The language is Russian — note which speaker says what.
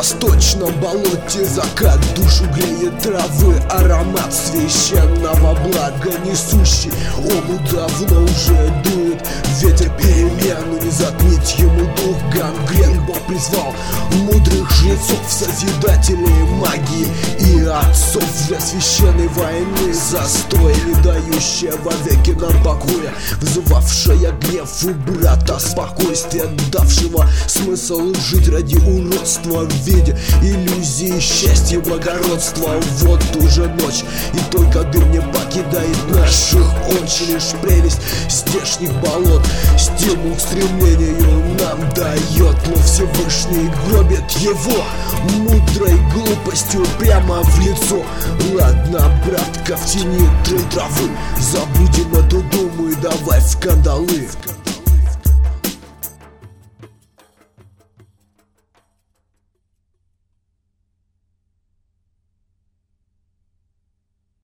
Speaker 1: восточном болоте закат душу греет травы, аромат священного блага несущий. Омут давно уже дует ветер перемен, не затмить ему дух гангрен. Бог призвал мудрых жрецов, созидателей магии и отцов для священной войны, застой, не дающая вовеки нам покоя, вызывавшая гнев у брата спокойствия, давшего смысл жить ради уродства в виде иллюзии счастья и благородства. Вот уже ночь, и только дым не покидает наших очи. Лишь прелесть здешних болот стимул к стремлению нам дает, но Всевышний гробит его мудрой глупостью прямо в лицо. Ладно, братка, в тени травы забудем эту думу и давай в кандалы.